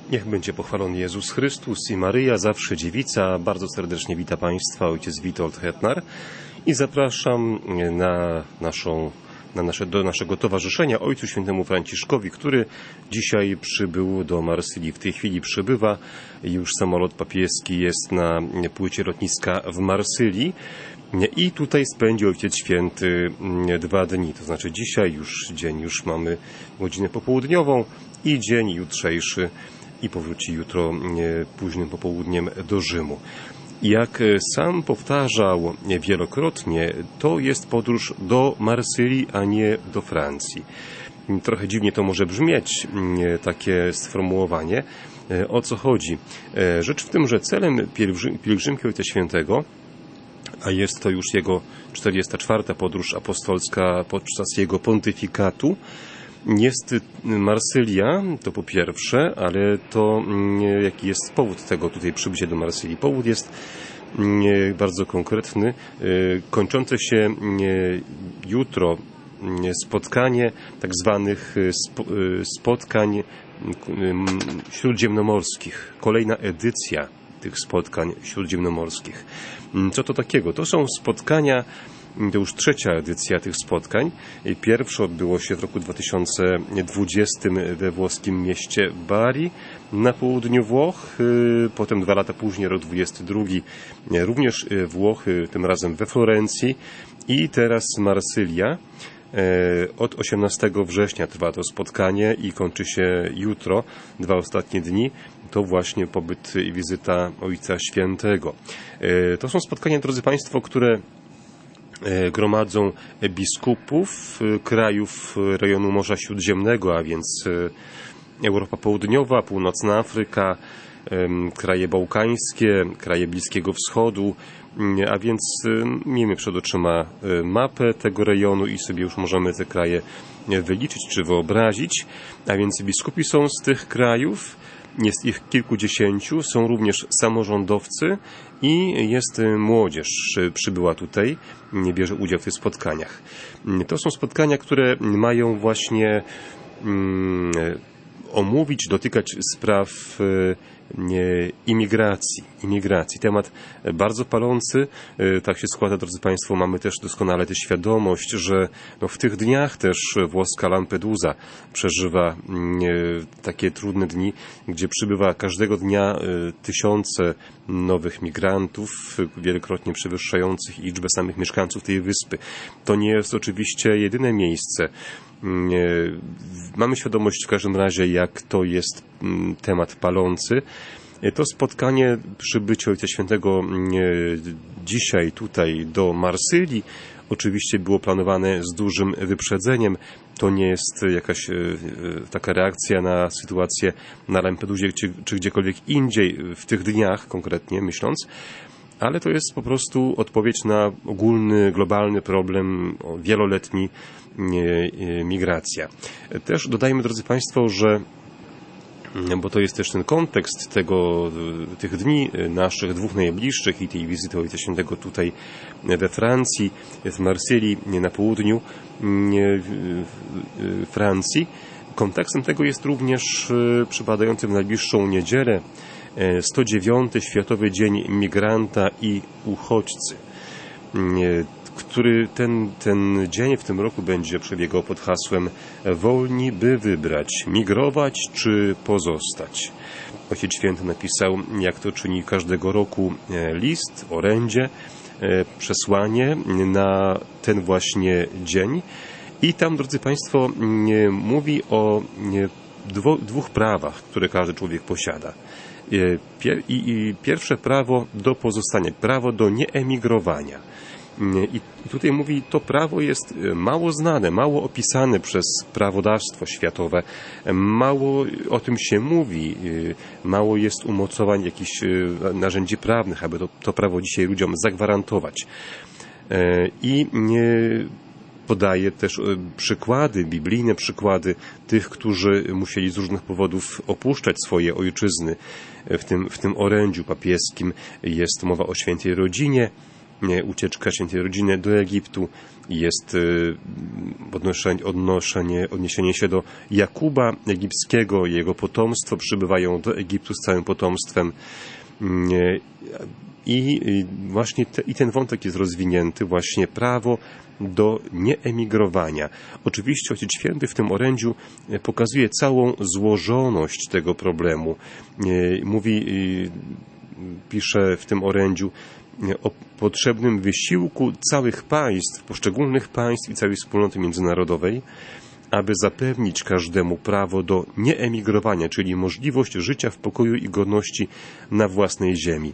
Niech będzie pochwalony Jezus Chrystus i Maryja, zawsze dziewica. Bardzo serdecznie wita Państwa ojciec Witold Hetnar i zapraszam do naszego towarzyszenia Ojcu Świętemu Franciszkowi, który dzisiaj przybył do Marsylii. W tej chwili przybywa. Już samolot papieski jest na płycie lotniska w Marsylii. I tutaj spędzi Ojciec Święty 2 dni, to znaczy dzisiaj już mamy godzinę popołudniową i dzień jutrzejszy i powróci jutro późnym popołudniem do Rzymu. Jak sam powtarzał wielokrotnie, to jest podróż do Marsylii, a nie do Francji. Trochę dziwnie to może brzmieć, takie sformułowanie. O co chodzi? Rzecz w tym, że celem pielgrzymki Ojca Świętego, a jest to już jego 44. podróż apostolska podczas jego pontyfikatu, jest Marsylia, to po pierwsze, ale to jaki jest powód tego tutaj przybycia do Marsylii? Powód jest bardzo konkretny. Kończące się jutro spotkanie tak zwanych spotkań śródziemnomorskich. Kolejna edycja tych spotkań śródziemnomorskich. Co to takiego? To są spotkania, to już 3. edycja tych spotkań. Pierwsze odbyło się w roku 2020 we włoskim mieście Bari na południu Włoch. Potem 2 lata później, rok 2022, również Włochy, tym razem we Florencji. I teraz Marsylia. Od 18 września trwa to spotkanie i kończy się jutro. 2 ostatnie dni to właśnie pobyt i wizyta Ojca Świętego. To są spotkania, drodzy Państwo, które gromadzą biskupów krajów rejonu Morza Śródziemnego, a więc Europa Południowa, Północna Afryka, kraje bałkańskie, kraje Bliskiego Wschodu, a więc miejmy przed oczyma mapę tego rejonu i sobie już możemy te kraje wyliczyć czy wyobrazić, a więc biskupi są z tych krajów, jest ich kilkudziesięciu, są również samorządowcy i jest młodzież, przybyła tutaj, bierze udział w tych spotkaniach. To są spotkania, które mają właśnie omówić, dotykać spraw imigracji. Temat bardzo palący. Tak się składa, drodzy Państwo, mamy też doskonale tę świadomość, że w tych dniach też włoska Lampedusa przeżywa takie trudne dni, gdzie przybywa każdego dnia tysiące nowych migrantów, wielokrotnie przewyższających liczbę samych mieszkańców tej wyspy. To nie jest oczywiście jedyne miejsce. Mamy świadomość w każdym razie, jak to jest temat palący. To spotkanie, przybycie Ojca Świętego dzisiaj tutaj do Marsylii oczywiście było planowane z dużym wyprzedzeniem. To nie jest jakaś taka reakcja na sytuację na Lampedusie czy gdziekolwiek indziej w tych dniach konkretnie myśląc, ale to jest po prostu odpowiedź na ogólny, globalny problem wieloletni migracja. Też dodajmy, drodzy Państwo, że bo to jest też ten kontekst tych dni naszych 2 najbliższych i tej wizyty Ojca Świętego tutaj we Francji, w Marsylii, na południu Francji. Kontekstem tego jest również przypadający w najbliższą niedzielę 109. Światowy Dzień Migranta i Uchodźcy, który ten dzień w tym roku będzie przebiegał pod hasłem wolni, by wybrać, migrować czy pozostać. Ojciec Święty napisał, jak to czyni każdego roku, list, orędzie, przesłanie na ten właśnie dzień. I tam, drodzy Państwo, mówi o 2 prawach, które każdy człowiek posiada. I pierwsze prawo do pozostania, prawo do nieemigrowania. I tutaj mówi, to prawo jest mało znane, mało opisane przez prawodawstwo światowe, mało o tym się mówi, mało jest umocowań jakichś narzędzi prawnych, aby to prawo dzisiaj ludziom zagwarantować. I podaje też przykłady, biblijne przykłady tych, którzy musieli z różnych powodów opuszczać swoje ojczyzny. W tym orędziu papieskim jest mowa o świętej rodzinie, ucieczka świętej rodziny do Egiptu, jest odniesienie się do Jakuba egipskiego, jego potomstwo przybywają do Egiptu z całym potomstwem. I właśnie ten wątek jest rozwinięty, właśnie prawo do nieemigrowania. Oczywiście Ojciec Święty w tym orędziu pokazuje całą złożoność tego problemu. Pisze w tym orędziu o potrzebnym wysiłku całych państw, poszczególnych państw i całej wspólnoty międzynarodowej, aby zapewnić każdemu prawo do nieemigrowania, czyli możliwość życia w pokoju i godności na własnej ziemi.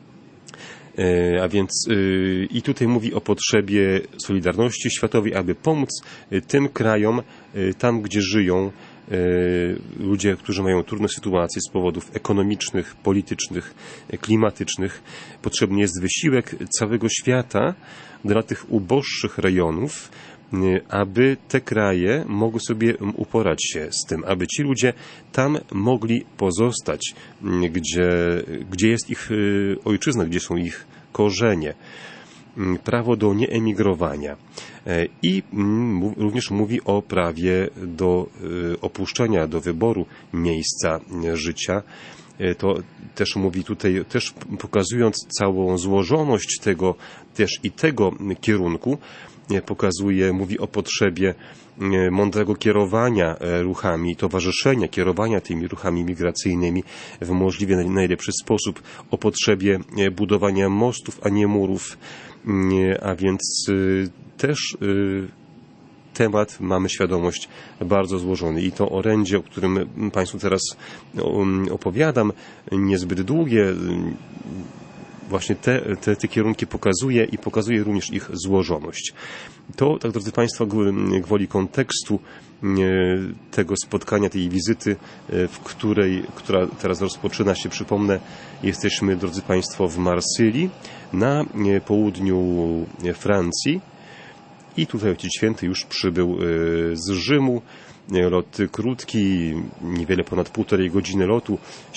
A więc i tutaj mówi o potrzebie solidarności światowej, aby pomóc tym krajom, tam gdzie żyją ludzie, którzy mają trudne sytuacje z powodów ekonomicznych, politycznych, klimatycznych. Potrzebny jest wysiłek całego świata dla tych uboższych rejonów, aby te kraje mogły sobie uporać się z tym, aby ci ludzie tam mogli pozostać, gdzie jest ich ojczyzna, gdzie są ich korzenie. Prawo do nieemigrowania. I również mówi o prawie do opuszczenia, do wyboru miejsca życia. To też mówi tutaj, też pokazując całą złożoność tego kierunku, mówi o potrzebie mądrego kierowania ruchami, towarzyszenia, kierowania tymi ruchami migracyjnymi w możliwie najlepszy sposób, o potrzebie budowania mostów, a nie murów, a więc też temat, mamy świadomość, bardzo złożony. I to orędzie, o którym Państwu teraz opowiadam, niezbyt długie, właśnie te kierunki pokazuje i pokazuje również ich złożoność. To, tak drodzy Państwo, gwoli kontekstu tego spotkania, tej wizyty, która teraz rozpoczyna się, przypomnę, jesteśmy, drodzy Państwo, w Marsylii, na południu Francji i tutaj Ojciec Święty już przybył z Rzymu. Lot krótki, niewiele ponad 1,5 godziny lotu,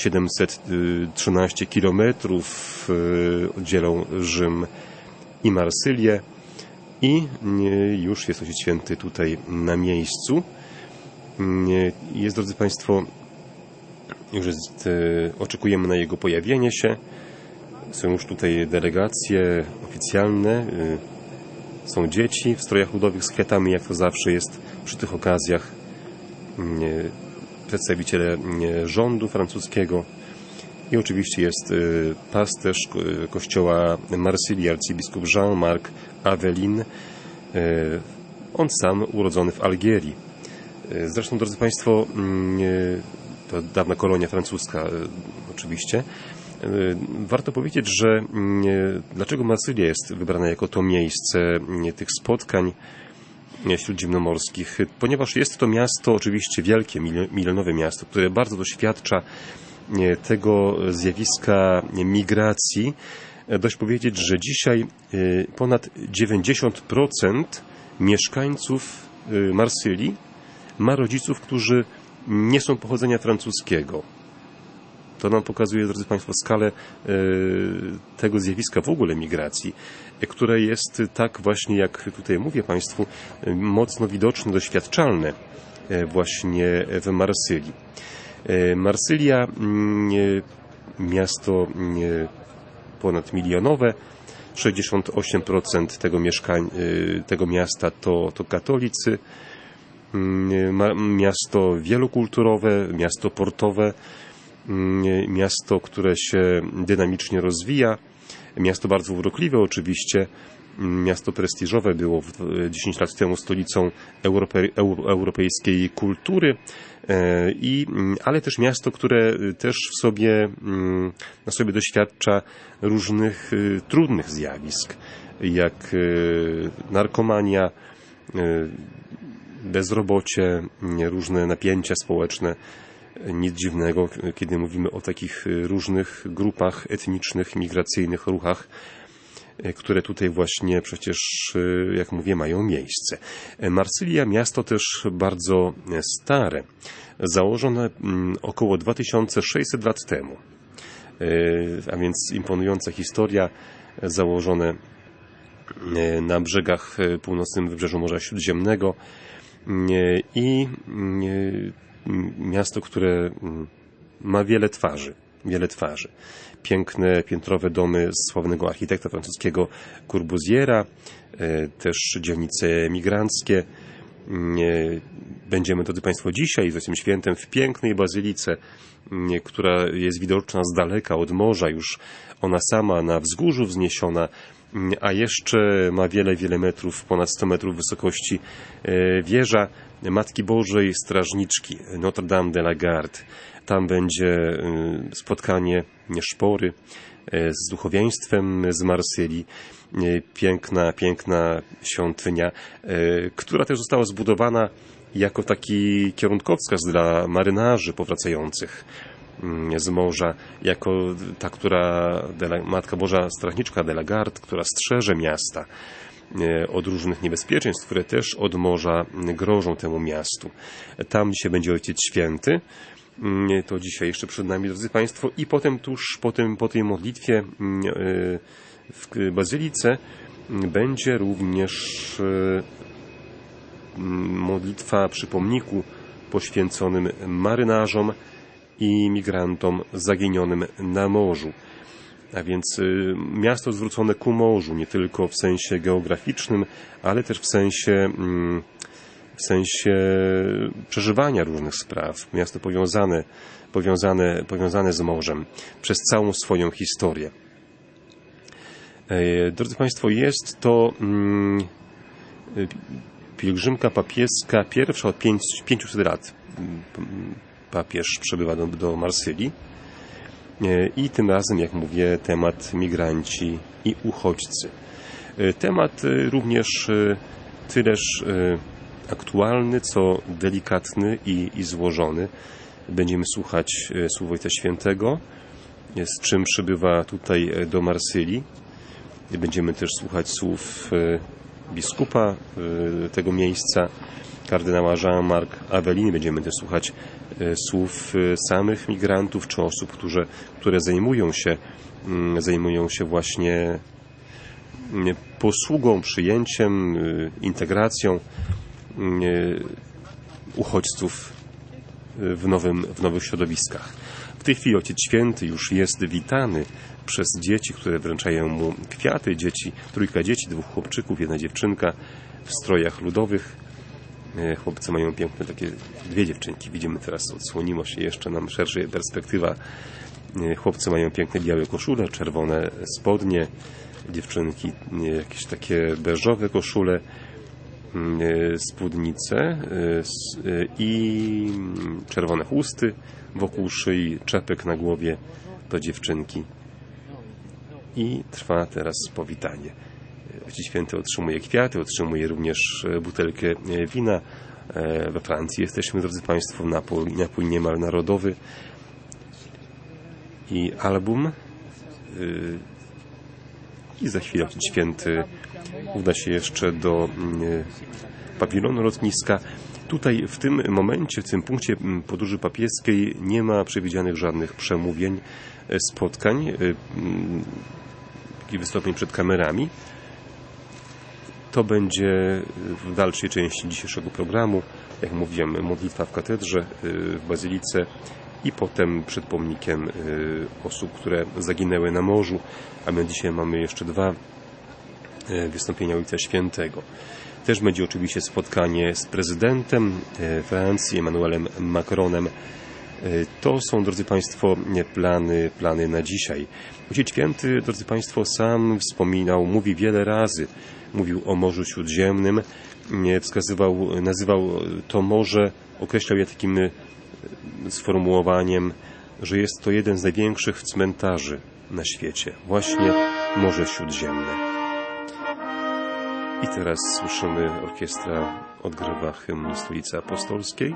713 kilometrów dzielą Rzym i Marsylię i już jest Ojciec Święty tutaj na miejscu. Jest, drodzy Państwo, już oczekujemy na jego pojawienie się. Są już tutaj delegacje oficjalne, są dzieci w strojach ludowych z kwiatami, jak to zawsze jest przy tych okazjach. Przedstawiciele rządu francuskiego i oczywiście jest pasterz kościoła Marsylii, arcybiskup Jean-Marc Avelin, on sam urodzony w Algierii. Zresztą, drodzy Państwo, to dawna kolonia francuska oczywiście. Warto powiedzieć, że dlaczego Marsylia jest wybrana jako to miejsce tych spotkań śródziemnomorskich, ponieważ jest to miasto oczywiście wielkie, milionowe miasto, które bardzo doświadcza tego zjawiska migracji. Dość powiedzieć, że dzisiaj ponad 90% mieszkańców Marsylii ma rodziców, którzy nie są pochodzenia francuskiego. To nam pokazuje, drodzy Państwo, skalę tego zjawiska w ogóle migracji, które jest tak właśnie, jak tutaj mówię Państwu, mocno widoczne, doświadczalne właśnie w Marsylii. Marsylia, miasto ponadmilionowe, 68% tego miasta to katolicy, miasto wielokulturowe, miasto portowe, miasto, które się dynamicznie rozwija, miasto bardzo urokliwe oczywiście, miasto prestiżowe, było 10 lat temu stolicą europejskiej kultury, ale też miasto, które też na sobie doświadcza różnych trudnych zjawisk, jak narkomania, bezrobocie, różne napięcia społeczne. Nic dziwnego, kiedy mówimy o takich różnych grupach etnicznych, migracyjnych ruchach, które tutaj właśnie przecież, jak mówię, mają miejsce. Marsylia, miasto też bardzo stare, założone około 2600 lat temu, a więc imponująca historia, założone na brzegach północnym wybrzeżu Morza Śródziemnego i miasto, które ma wiele twarzy. Piękne, piętrowe domy sławnego architekta francuskiego Corbusiera, też dzielnice migranckie. Będziemy, drodzy Państwo, dzisiaj z Ojcem Świętym w pięknej bazylice, która jest widoczna z daleka od morza, już ona sama na wzgórzu wzniesiona, a jeszcze ma wiele metrów, ponad 100 metrów wysokości wieża Matki Bożej Strażniczki Notre Dame de la Garde. Tam będzie spotkanie szpory z duchowieństwem z Marsylii. Piękna świątynia, która też została zbudowana jako taki kierunkowskaz dla marynarzy powracających z morza, jako ta, Matka Boża Strażniczka de la Garde, która strzeże miasta od różnych niebezpieczeństw, które też od morza grożą temu miastu. Tam dzisiaj będzie Ojciec Święty. To dzisiaj jeszcze przed nami, drodzy Państwo, i potem tuż po tej modlitwie w bazylice będzie również modlitwa przy pomniku poświęconym marynarzom i migrantom zaginionym na morzu. A więc miasto zwrócone ku morzu, nie tylko w sensie geograficznym, ale też w sensie przeżywania różnych spraw. Miasto powiązane z morzem przez całą swoją historię. Drodzy Państwo, jest to pielgrzymka papieska pierwsza od 500 lat. Papież przybywa do Marsylii i tym razem, jak mówię, temat migranci i uchodźcy. Temat również tyleż aktualny, co delikatny i złożony. Będziemy słuchać słów Ojca Świętego, z czym przybywa tutaj do Marsylii. Będziemy też słuchać słów biskupa tego miejsca, kardynała Jean-Marc Avellini. Będziemy też słuchać słów samych migrantów czy osób, które zajmują się właśnie posługą, przyjęciem, integracją uchodźców w nowych środowiskach. W tej chwili Ojciec Święty już jest witany przez dzieci, które wręczają mu kwiaty. Trójka dzieci, 2 chłopczyków, 1 dziewczynka w strojach ludowych. Chłopcy mają piękne takie 2 dziewczynki. Widzimy teraz, odsłoniło się jeszcze nam szersza perspektywa. Chłopcy mają piękne białe koszule, czerwone spodnie. Dziewczynki jakieś takie beżowe koszule, spódnice i czerwone chusty wokół szyi, czepek na głowie do dziewczynki. I trwa teraz powitanie. Ojciec Święty otrzymuje kwiaty, otrzymuje również butelkę wina. We Francji jesteśmy, drodzy Państwo, napój niemal narodowy i album. I za chwilę Ojciec Święty uda się jeszcze do pawilonu lotniska. Tutaj w tym momencie, w tym punkcie podróży papieskiej nie ma przewidzianych żadnych przemówień, spotkań, takich wystąpień przed kamerami. To będzie w dalszej części dzisiejszego programu, jak mówiłem, modlitwa w katedrze, w bazylice i potem przed pomnikiem osób, które zaginęły na morzu, a my dzisiaj mamy jeszcze 2 wystąpienia Ojca Świętego. Też będzie oczywiście spotkanie z prezydentem Francji, Emmanuelem Macronem. To są, drodzy Państwo, plany na dzisiaj. Ojciec Święty, drodzy Państwo, sam wspominał, mówi wiele razy, mówił o Morzu Śródziemnym, nazywał to morze, określał je takim sformułowaniem, że jest to jeden z największych cmentarzy na świecie. Właśnie Morze Śródziemne. I teraz słyszymy, orkiestra odgrywa hymn Stolicy Apostolskiej.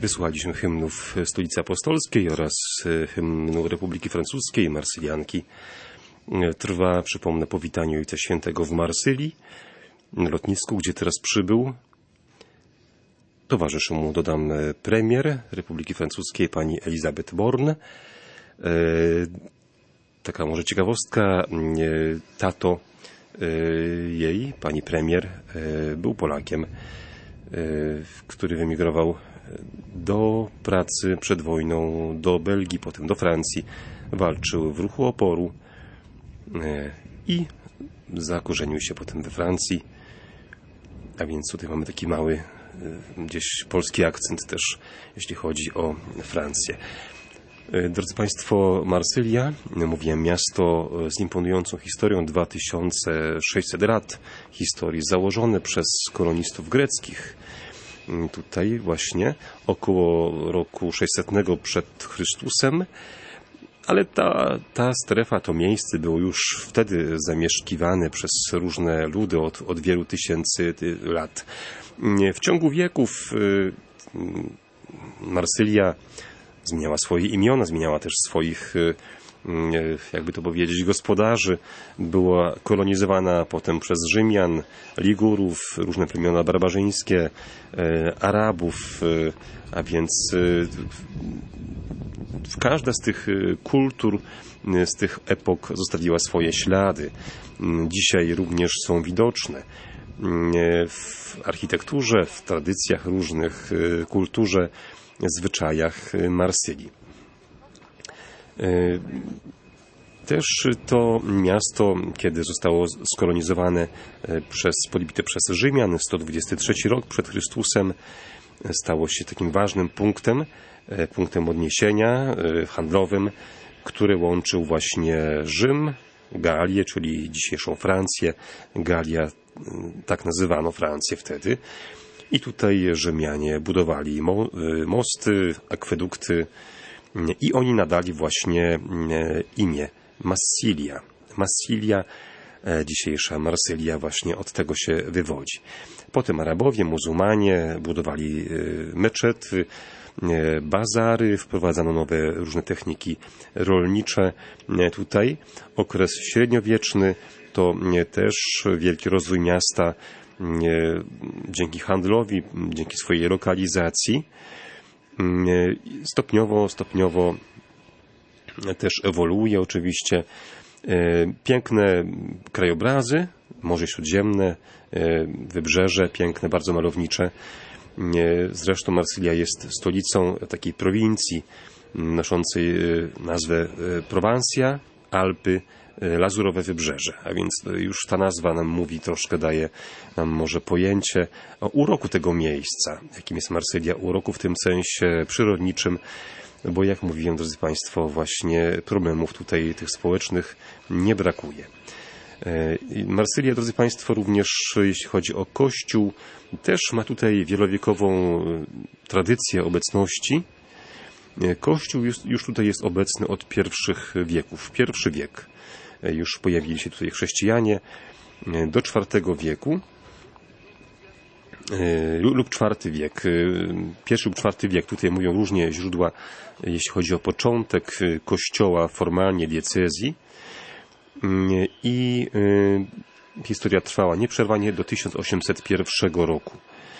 Wysłuchaliśmy hymnów Stolicy Apostolskiej oraz hymnu Republiki Francuskiej, Marsylianki. Trwa, przypomnę, powitanie Ojca Świętego w Marsylii, na lotnisku, gdzie teraz przybył. Towarzyszy mu, dodam, premier Republiki Francuskiej, pani Elisabeth Borne. Taka może ciekawostka, tato jej, pani premier, był Polakiem, który wyemigrował do pracy przed wojną do Belgii, potem do Francji. Walczył w ruchu oporu i zakorzenił się potem we Francji. A więc tutaj mamy taki mały gdzieś polski akcent też, jeśli chodzi o Francję. Drodzy Państwo, Marsylia, mówiłem, miasto z imponującą historią, 2600 lat historii, założone przez kolonistów greckich. Tutaj właśnie około roku 600 przed Chrystusem, ale ta strefa, to miejsce było już wtedy zamieszkiwane przez różne ludy od wielu tysięcy lat. W ciągu wieków Marsylia zmieniała swoje imiona, zmieniała też swoich, jakby to powiedzieć, gospodarzy. Była kolonizowana potem przez Rzymian, Ligurów, różne plemiona barbarzyńskie, Arabów, a więc każda z tych kultur, z tych epok zostawiła swoje ślady. Dzisiaj również są widoczne w architekturze, w tradycjach różnych, kulturze, zwyczajach Marsylii. Też to miasto, kiedy zostało skolonizowane podbite przez Rzymian, 123 rok przed Chrystusem, stało się takim ważnym punktem odniesienia handlowym, który łączył właśnie Rzym, Galię, czyli dzisiejszą Francję. Galia, tak nazywano Francję wtedy. I tutaj Rzymianie budowali mosty, akwedukty i oni nadali właśnie imię Massilia. Massilia, dzisiejsza Marsylia, właśnie od tego się wywodzi. Potem Arabowie, muzułmanie budowali meczety, bazary, wprowadzano nowe różne techniki rolnicze. Tutaj okres średniowieczny to też wielki rozwój miasta dzięki handlowi, dzięki swojej lokalizacji. Stopniowo też ewoluuje oczywiście. Piękne krajobrazy, Morze Śródziemne, wybrzeże piękne, bardzo malownicze. Zresztą Marsylia jest stolicą takiej prowincji noszącej nazwę Prowansja, Alpy, Lazurowe Wybrzeże. A więc już ta nazwa nam mówi, troszkę daje nam może pojęcie o uroku tego miejsca, jakim jest Marsylia. Uroku w tym sensie przyrodniczym, bo jak mówiłem, drodzy Państwo, właśnie problemów tutaj tych społecznych nie brakuje. Marsylia, drodzy Państwo, również jeśli chodzi o Kościół, też ma tutaj wielowiekową tradycję obecności. Kościół już tutaj jest obecny od pierwszych wieków. Pierwszy wiek już pojawili się tutaj chrześcijanie, do IV wieku lub IV wiek. Pierwszy lub IV wiek, tutaj mówią różnie źródła, jeśli chodzi o początek kościoła formalnie diecezji. I historia trwała nieprzerwanie do 1801 roku.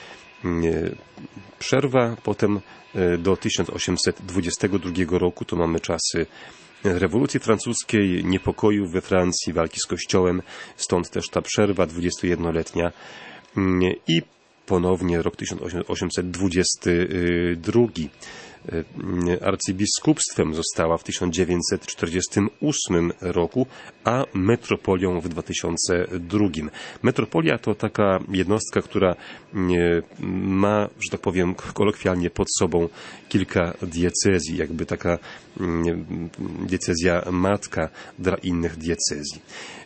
Przerwa potem do 1822 roku, to mamy czasy rewolucji francuskiej, niepokojów we Francji, walki z Kościołem, stąd też ta przerwa 21-letnia i ponownie rok 1822. Arcybiskupstwem została w 1948 roku, a metropolią w 2002. Metropolia to taka jednostka, która ma, że tak powiem kolokwialnie, pod sobą kilka diecezji, jakby taka diecezja matka dla innych diecezji.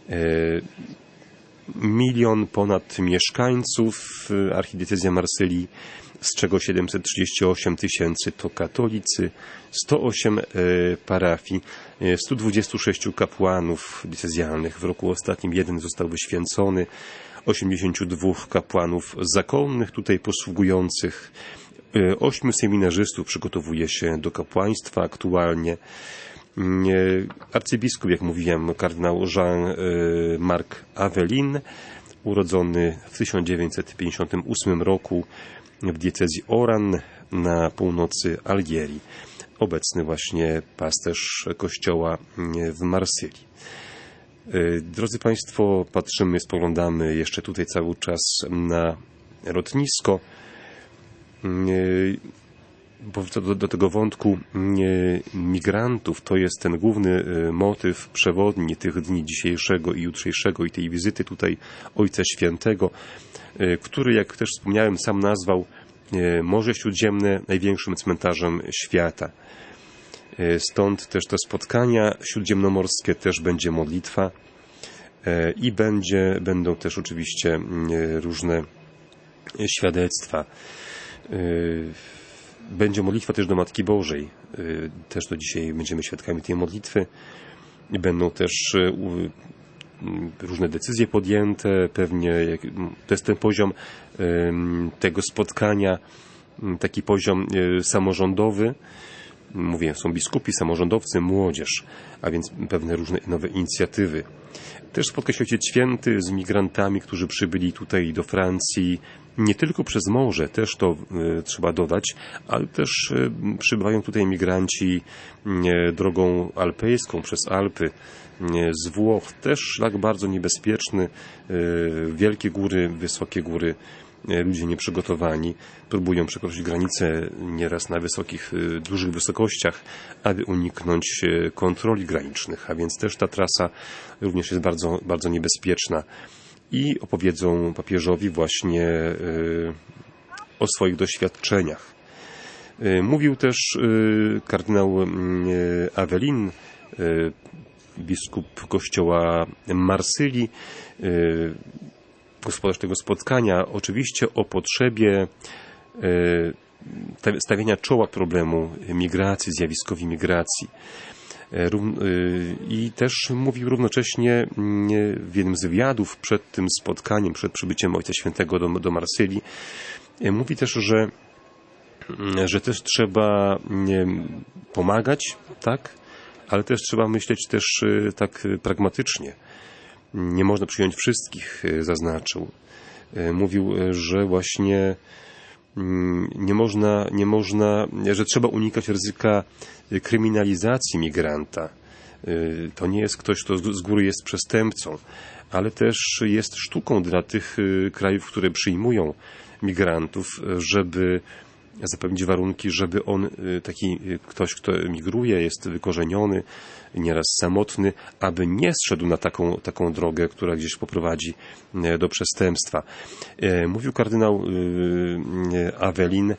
1 milion ponad mieszkańców archidiecezja Marsylii, z czego 738 000 to katolicy, 108 parafii, 126 kapłanów diecezjalnych. W roku ostatnim jeden został wyświęcony, 82 kapłanów zakonnych tutaj posługujących, 8 seminarzystów przygotowuje się do kapłaństwa aktualnie. Arcybiskup, jak mówiłem, kardynał Jean-Marc Avelin, urodzony w 1958 roku w diecezji Oran na północy Algierii. Obecny właśnie pasterz kościoła w Marsylii. Drodzy Państwo, spoglądamy jeszcze tutaj cały czas na lotnisko. Do tego wątku migrantów, to jest ten główny motyw przewodni tych dni dzisiejszego i jutrzejszego i tej wizyty tutaj Ojca Świętego, który, jak też wspomniałem, sam nazwał Morze Śródziemne największym cmentarzem świata. Stąd też te spotkania śródziemnomorskie, też będzie modlitwa i będą też oczywiście różne świadectwa. Będzie modlitwa też do Matki Bożej. Też do dzisiaj będziemy świadkami tej modlitwy. Będą też różne decyzje podjęte. Pewnie to jest ten poziom tego spotkania, taki poziom samorządowy. Mówię, są biskupi, samorządowcy, młodzież, a więc pewne różne nowe inicjatywy. Też spotka się Ojciec Święty z migrantami, którzy przybyli tutaj do Francji, nie tylko przez morze, też to trzeba dodać, ale też przybywają tutaj migranci drogą alpejską, przez Alpy, z Włoch. Też szlak bardzo niebezpieczny, wielkie góry, wysokie góry. Ludzie nieprzygotowani próbują przekroczyć granice nieraz na dużych wysokościach, aby uniknąć kontroli granicznych, a więc też ta trasa również jest bardzo, bardzo niebezpieczna. I opowiedzą papieżowi właśnie o swoich doświadczeniach. Mówił też kardynał Avelin, biskup kościoła Marsylii, gospodarz tego spotkania, oczywiście o potrzebie stawiania czoła problemu migracji, zjawiskowi migracji. I też mówił równocześnie w jednym z wywiadów przed tym spotkaniem, przed przybyciem Ojca Świętego do Marsylii, mówi też, że też trzeba pomagać, tak, ale też trzeba myśleć też tak pragmatycznie. Nie można przyjąć wszystkich, zaznaczył. Mówił, że właśnie nie można, że trzeba unikać ryzyka kryminalizacji migranta. To nie jest ktoś, kto z góry jest przestępcą, ale też jest sztuką dla tych krajów, które przyjmują migrantów, żeby zapewnić warunki, żeby ktoś, kto emigruje, jest wykorzeniony, nieraz samotny, aby nie zszedł na taką drogę, która gdzieś poprowadzi do przestępstwa. Mówił kardynał Avelin,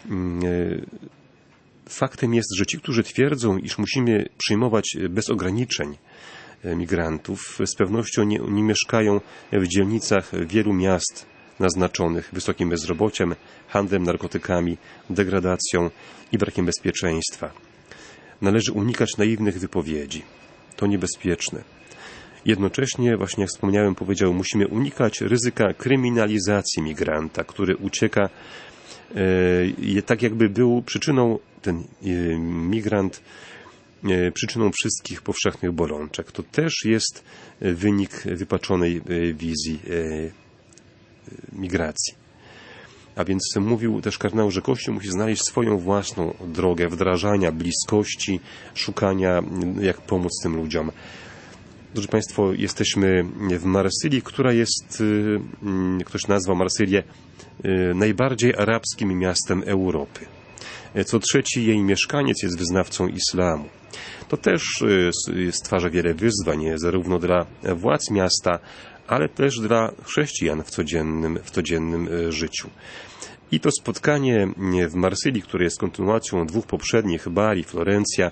faktem jest, że ci, którzy twierdzą, iż musimy przyjmować bez ograniczeń migrantów, z pewnością nie mieszkają w dzielnicach wielu miast naznaczonych wysokim bezrobociem, handlem narkotykami, degradacją i brakiem bezpieczeństwa. Należy unikać naiwnych wypowiedzi. To niebezpieczne. Jednocześnie, właśnie jak wspomniałem, powiedział, musimy unikać ryzyka kryminalizacji migranta, który ucieka, tak jakby był przyczyną, ten migrant, przyczyną wszystkich powszechnych bolączek. To też jest wynik wypaczonej wizji migracji. A więc mówił też kardynał, że Kościół musi znaleźć swoją własną drogę wdrażania bliskości, szukania, jak pomóc tym ludziom. Drodzy Państwo, jesteśmy w Marsylii, która jest, ktoś nazwał Marsylię najbardziej arabskim miastem Europy. Co trzeci jej mieszkaniec jest wyznawcą islamu. To też stwarza wiele wyzwań, zarówno dla władz miasta, ale też dla chrześcijan w codziennym życiu. I to spotkanie w Marsylii, które jest kontynuacją dwóch poprzednich, Bari, Florencja,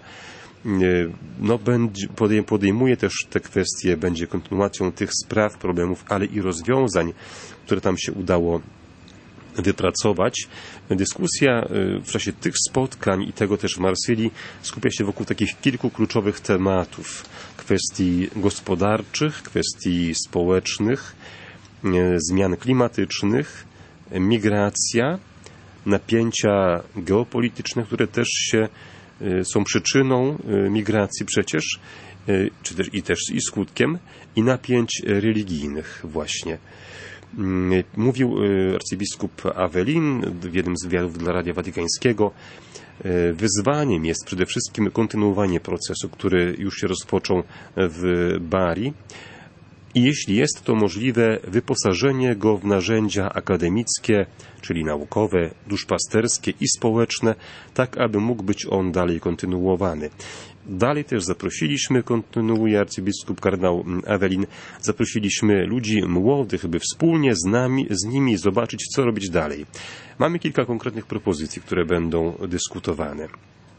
podejmuje też te kwestie, będzie kontynuacją tych spraw, problemów, ale i rozwiązań, które tam się udało wypracować. Dyskusja w czasie tych spotkań i tego też w Marsylii skupia się wokół takich kilku kluczowych tematów. Kwestii gospodarczych, kwestii społecznych, zmian klimatycznych, migracja, napięcia geopolityczne, które też są przyczyną migracji przecież, i skutkiem, i napięć religijnych właśnie. Mówił arcybiskup Avelin w jednym z wywiadów dla Radia Watykańskiego: wyzwaniem jest przede wszystkim kontynuowanie procesu, który już się rozpoczął w Bari, i jeśli jest to możliwe, wyposażenie go w narzędzia akademickie, czyli naukowe, duszpasterskie i społeczne, tak aby mógł być on dalej kontynuowany. Dalej też kontynuuje arcybiskup kardynał Avelin, zaprosiliśmy ludzi młodych, by wspólnie z nimi zobaczyć, co robić dalej. Mamy kilka konkretnych propozycji, które będą dyskutowane.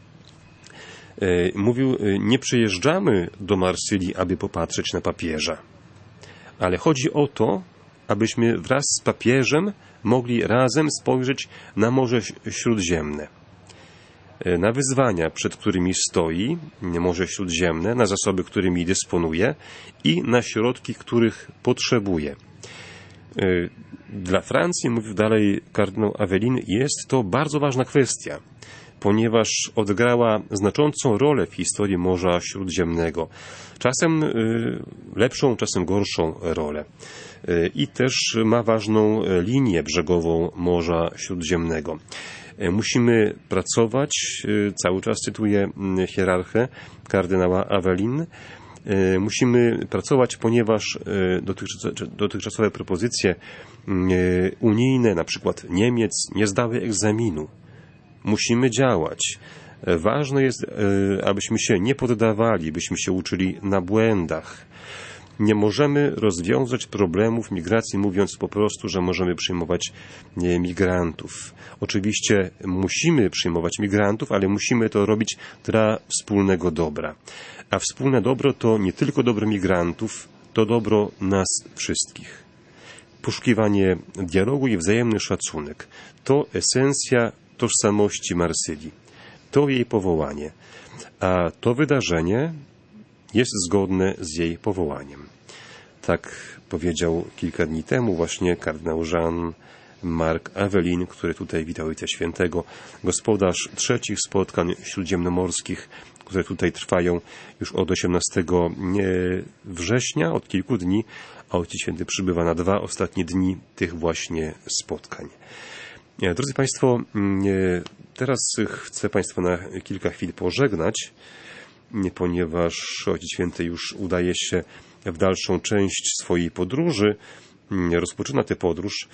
Mówił, nie przyjeżdżamy do Marsylii, aby popatrzeć na papieża, ale chodzi o to, abyśmy wraz z papieżem mogli razem spojrzeć na Morze Śródziemne, na wyzwania, przed którymi stoi Morze Śródziemne, na zasoby, którymi dysponuje i na środki, których potrzebuje. Dla Francji, mówił dalej kardynał Avelin, jest to bardzo ważna kwestia, ponieważ odegrała znaczącą rolę w historii Morza Śródziemnego. Czasem lepszą, czasem gorszą rolę. I też ma ważną linię brzegową Morza Śródziemnego. Musimy pracować, cały czas cytuję hierarchę kardynała Avelin, musimy pracować, ponieważ dotychczasowe propozycje unijne, na przykład Niemiec, nie zdały egzaminu. Musimy działać. Ważne jest, abyśmy się nie poddawali, byśmy się uczyli na błędach. Nie możemy rozwiązać problemów migracji, mówiąc po prostu, że możemy przyjmować migrantów. Oczywiście musimy przyjmować migrantów, ale musimy to robić dla wspólnego dobra. A wspólne dobro to nie tylko dobro migrantów, to dobro nas wszystkich. Poszukiwanie dialogu i wzajemny szacunek to esencja tożsamości Marsylii. To jej powołanie. A to wydarzenie jest zgodne z jej powołaniem. Tak powiedział kilka dni temu właśnie kardynał Jean-Marc Avelin, który tutaj witał Ojca Świętego, gospodarz trzecich spotkań śródziemnomorskich, które tutaj trwają już od 18 września, od kilku dni, a Ojciec Święty przybywa na 2 ostatnie dni tych właśnie spotkań. Drodzy Państwo, teraz chcę Państwa na kilka chwil pożegnać, ponieważ Ojciec Święty już udaje się w dalszą część swojej podróży, rozpoczyna tę podróż.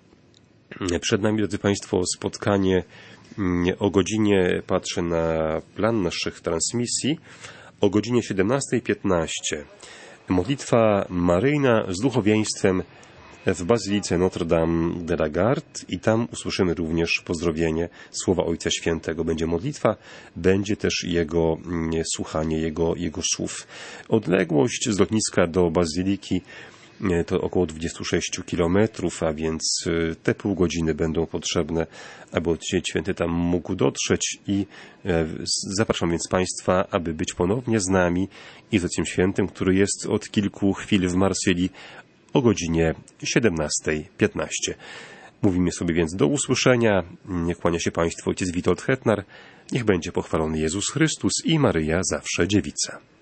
Przed nami, drodzy Państwo, spotkanie o godzinie, patrzę na plan naszych transmisji, o godzinie 17:15. Modlitwa maryjna z duchowieństwem w Bazylice Notre-Dame de la Garde i tam usłyszymy również pozdrowienie słowa Ojca Świętego. Będzie modlitwa, będzie też jego słuchanie, jego słów. Odległość z lotniska do Bazyliki to około 26 kilometrów, a więc te pół godziny będą potrzebne, aby Ojciec Święty tam mógł dotrzeć i zapraszam więc Państwa, aby być ponownie z nami i z Ojcem Świętym, który jest od kilku chwil w Marsylii, o godzinie 17:15. Mówimy sobie więc do usłyszenia. Niech kłania się Państwu Ojciec Witold Hetnar. Niech będzie pochwalony Jezus Chrystus i Maryja zawsze Dziewica.